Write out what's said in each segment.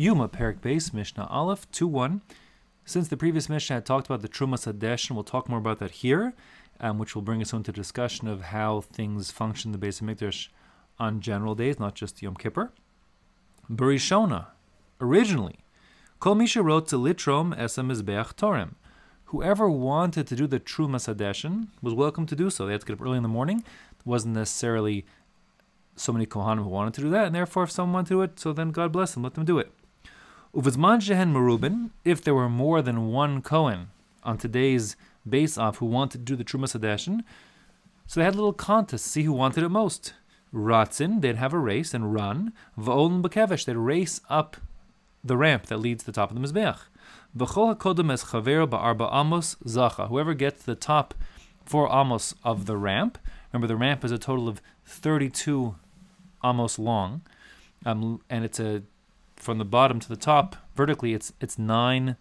Yuma, Perik Beis, Mishnah Aleph, 2-1. Since the previous Mishnah had talked about the Trumas Hadeshin, we'll talk more about that here, which will bring us into discussion of how things function in the Beis HaMikdash on general days, not just Yom Kippur. Barishona, originally, Kol Misha wrote to Litrom Esa Mizbeach Torem. Whoever wanted to do the Trumas Hadeshin was welcome to do so. They had to get up early in the morning. It wasn't necessarily so many Kohanim who wanted to do that, and therefore if someone wanted to do it, so then God bless them, let them do it. Uvizman Shehen Merubin, if there were more than one Kohen on today's base off who wanted to do the Trumas Hadeshin, so they had a little contest to see who wanted it most. Ratzin, they'd have a race and run. V'olin B'kevesh, they'd race up the ramp that leads to the top of the Mizbeach. V'chol HaKodem es Chavero Ba'arba Amos Zacha. Whoever gets to the top 4 Amos of the ramp, remember the ramp is a total of 32 Amos long, and it's from the bottom to the top, vertically, it's 9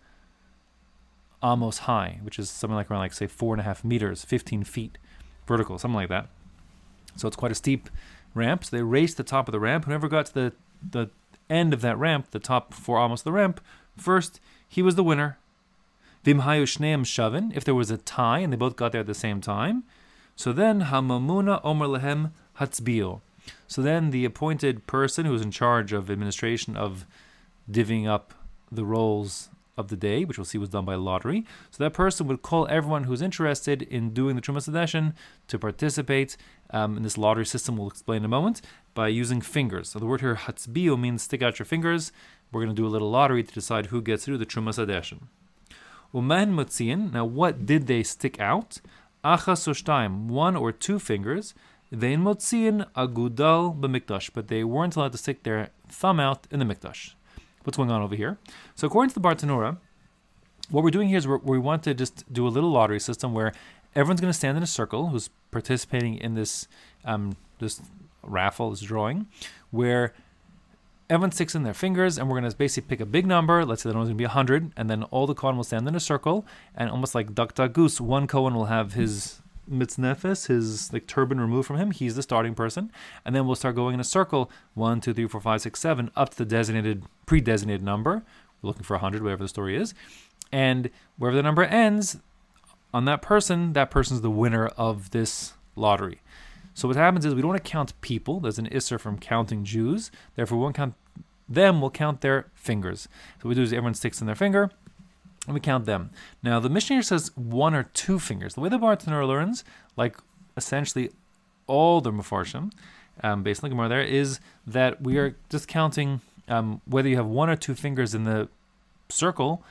Amos high, which is something like around, say, 4.5 meters, 15 feet vertical, something like that. So it's quite a steep ramp. So they raced the top of the ramp. Whoever got to the end of that ramp, the top 4 Amos of the ramp, first, he was the winner. Vim hayu shneim shavin, if there was a tie and they both got there at the same time. So then, hamamuna omer lehem hatzbio. So then the appointed person who was in charge of administration of divvying up the rolls of the day, which we'll see was done by lottery, so that person would call everyone who's interested in doing the Trumas Hadeshin to participate in this lottery system we'll explain in a moment, by using fingers. So the word here, hatzbio, means stick out your fingers. We're going to do a little lottery to decide who gets to do the Trumas Hadeshin. U'mahen motziin, now what did they stick out? Achas o shtaim, 1 or 2 fingers. Vein motziin agudal b'mikdash, but they weren't allowed to stick their thumb out in the mikdash. What's going on over here? So according to the Bartanura, what we're doing here is we want to just do a little lottery system where everyone's going to stand in a circle who's participating in this this raffle, this drawing, where everyone sticks in their fingers, and we're going to basically pick a big number. Let's say the number's going to be 100, and then all the Kohen will stand in a circle, and almost like duck, duck, goose, one Kohen will have his mitznefes, his turban removed from him. He's the starting person, and then we'll start going in a circle, 1, 2, 3, 4, 5, 6, 7, up to the pre-designated number. We're looking for 100, whatever the story is, and wherever the number ends on that person's the winner of this lottery. So what happens is we don't want to count people. There's an Isser from counting Jews. Therefore, we won't count them. We'll count their fingers. So what we do is everyone sticks in their finger, and we count them. Now, the Mishnah here says 1 or 2 fingers. The way the Bartanura learns, like essentially all the Mefarshim, based on the Gemara there, is that we are just counting whether you have 1 or 2 fingers in the circle,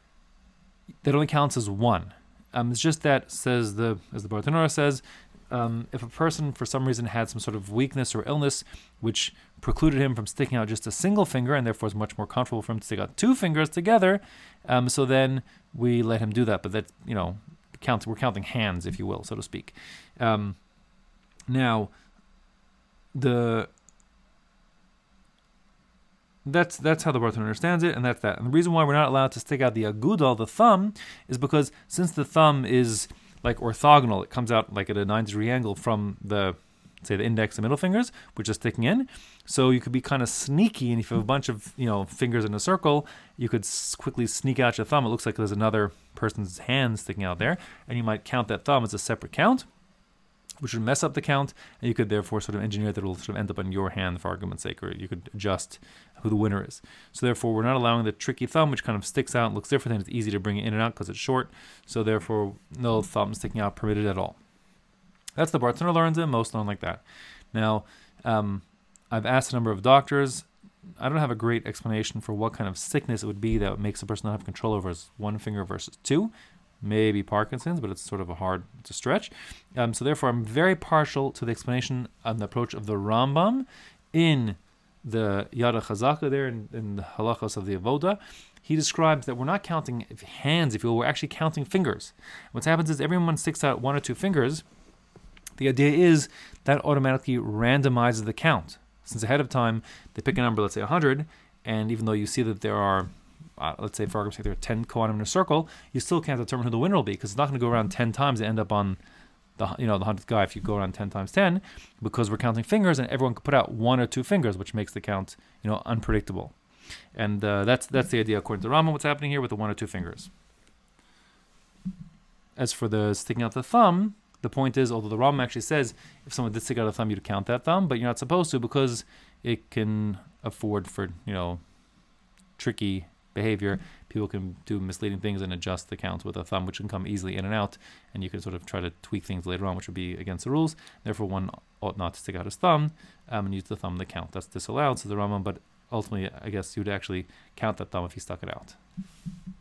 that only counts as 1. It's just that, as the Bartanura says, if a person for some reason had some sort of weakness or illness which precluded him from sticking out just a single finger, and therefore is much more comfortable for him to stick out 2 fingers together, so then we let him do that. But that, we're counting hands, if you will, so to speak. Now, that's how the Bartanura understands it, and that's that. And the reason why we're not allowed to stick out the agudal, the thumb, is because since the thumb is like orthogonal, it comes out like at a 9-degree angle from the index and middle fingers, which is sticking in. So you could be kind of sneaky, and if you have a bunch of fingers in a circle, you could quickly sneak out your thumb. It looks like there's another person's hand sticking out there, and you might count that thumb as a separate count, which would mess up the count, and you could therefore sort of engineer that it will sort of end up on your hand for argument's sake, or you could adjust who the winner is. So therefore, we're not allowing the tricky thumb, which kind of sticks out and looks different, and it's easy to bring it in and out because it's short. So therefore, no thumb sticking out permitted at all. That's the Bartanura learns it. Most learn like that. Now, I've asked a number of doctors. I don't have a great explanation for what kind of sickness it would be that makes a person not have control over his 1 finger versus 2. Maybe Parkinson's, but it's sort of it's a stretch. So therefore, I'm very partial to the explanation on the approach of the Rambam in the Yad HaChazaka there in the halachos of the Avoda. He describes that we're not counting hands, if you will, we're actually counting fingers. What happens is everyone sticks out 1 or 2 fingers. The idea is that automatically randomizes the count. Since ahead of time, they pick a number, let's say 100, and even though you see that there are let's say for argument's sake there are 10 Kohanim in a circle, you still can't determine who the winner will be, because it's not going to go around 10 times and end up on the 100th guy if you go around 10 times 10, because we're counting fingers and everyone could put out 1 or 2 fingers, which makes the count unpredictable. And that's the idea according to Rambam, what's happening here with the 1 or 2 fingers. As for the sticking out the thumb, the point is, although the Rambam actually says if someone did stick out a thumb, you'd count that thumb, but you're not supposed to because it can afford for, tricky behavior. People can do misleading things and adjust the count with a thumb, which can come easily in and out, and you can sort of try to tweak things later on, which would be against the rules. Therefore, one ought not to stick out his thumb and use the thumb to count. That's disallowed, says the Rambam, but ultimately, I guess you would actually count that thumb if he stuck it out.